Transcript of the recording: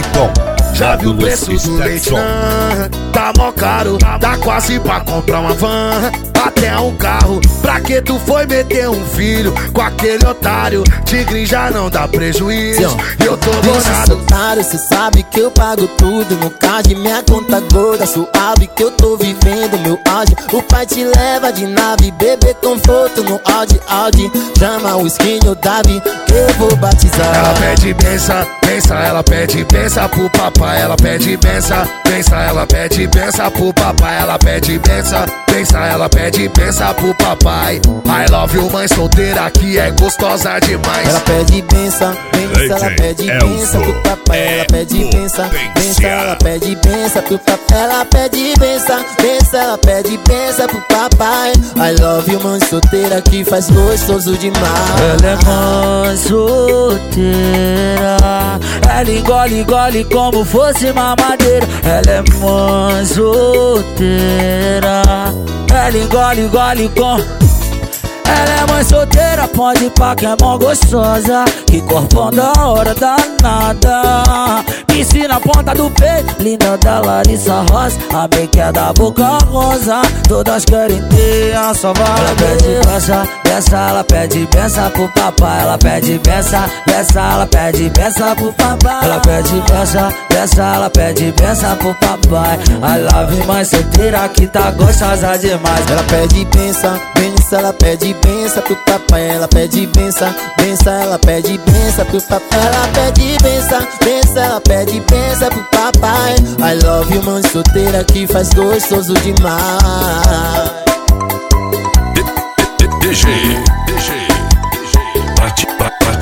Já viu o preço do leite? Tá mó caro, dá quase pra comprar uma van, até um carro. Pra que tu foi meter um filho com aquele otário? Tigre já não dá prejuízo, eu tô bolado. Otário, cê sabe que eu pago tudo no card, minha conta gorda, suave que eu tô vivendo meu auge. O pai te leva de nave, bebê conforto no Audi. Chama o skin ou Davi, que eu vou batizar. Ela pede benção, benção, ela pede benção pro papai. Ela pede benção, benção, ela pede benção pro papai. Ela pede benção, benção, ela pede benção pro papai. I love you, mãe solteira que é gostosa demais. Ela pede benção, benção, ela pede benção pro papai. Ela pede benção, benção, ela pede benção pro papai. Ela pede benção, benção, ela pede benção pro papai. I love you, mãe solteira que faz gostoso demais. Ela é mãe solteira, ela engole como fosse mamadeira. Ela é mãe solteira, ela engole com... Ela é mãe solteira, pode pá que é mó gostosa, que corpão da hora danada. Piscina na ponta do peito, linda da Larissa Rosa. A make é da boca rosa, todas querem ter a sua vaga. Ela pede benção, benção, ela pede benção pro papai. Ela pede benção, benção, ela pede benção pro papai. Ela pede benção, benção, ela pede benção pro papai. I love you, mãe solteira que tá gostosa demais. Ela pede benção, benção, ela pede benção pro papai. Ela pede benção, benção, ela pede benção pro papai. Ela pede benção, benção, ela pede benção pro papai. I love you, mãe solteira que faz gostoso demais. DG, bate